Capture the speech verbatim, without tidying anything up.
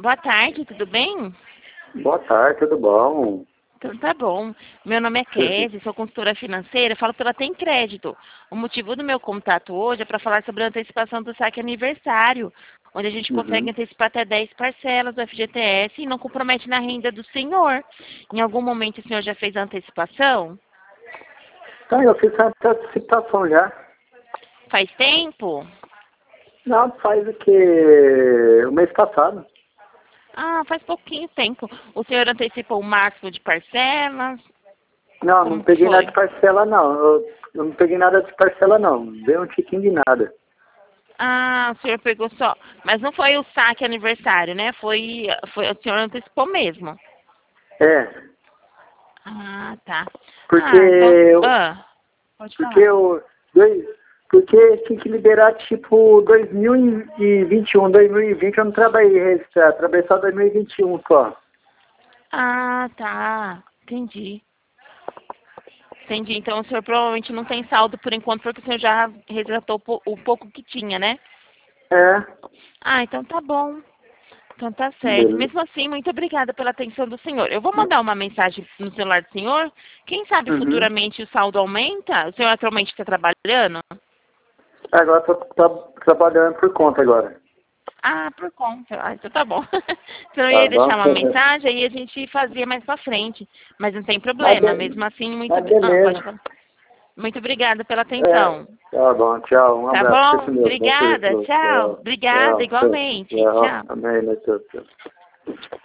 Boa tarde, tudo bem? Boa tarde, tudo bom? Então tá bom. Meu nome é Kézia, sou consultora financeira, falo pela Tem Crédito. O motivo do meu contato hoje é para falar sobre a antecipação do saque aniversário, onde a gente consegue Uhum. antecipar até dez parcelas do F G T S e não compromete na renda do senhor. Em algum momento o senhor já fez a antecipação? Então, eu fiz essa antecipação já. Faz tempo? Não, faz o que? O mês passado. Ah, faz pouquinho tempo. O senhor antecipou o máximo de parcelas? Não, não Como que peguei nada foi? de parcela, não. Eu, eu não peguei nada de parcela, não. Dei um tiquinho de nada. Ah, o senhor pegou só. Mas não foi o saque aniversário, né? Foi, foi o senhor antecipou mesmo. É, Ah, tá. porque Ah, então. eu, Ah, pode porque falar. eu, dois, porque tinha que liberar, tipo, dois mil e vinte e um, dois mil e vinte eu não trabalhei registrado, trabalhei só dois mil e vinte e um só. Ah, tá. Entendi. Entendi. Então o senhor provavelmente não tem saldo por enquanto, porque o senhor já resgatou po- o pouco que tinha, né? É, Ah, então tá bom. Então tá certo. beleza. Mesmo assim, muito obrigada pela atenção do senhor. Eu vou mandar uma mensagem no celular do senhor. Quem sabe Uhum. futuramente o saldo aumenta? O senhor atualmente está trabalhando? Agora tô, tô trabalhando por conta agora. Ah, por conta. Ah, então tá bom. Então eu Tá ia bom? deixar uma mensagem aí a gente fazia mais pra frente. Mas não tem Mas, problema. be- Mesmo assim, muito. mas obri- Ah, pode beleza. falar. Muito obrigada pela É, atenção. tá bom, tchau. Um Tá abraço. Fique com bom? Deus. Bom Obrigada. currículo. Tchau. Tchau. Obrigada Tchau. igualmente. Tchau. Tchau. Amém. Né, tchau, tchau.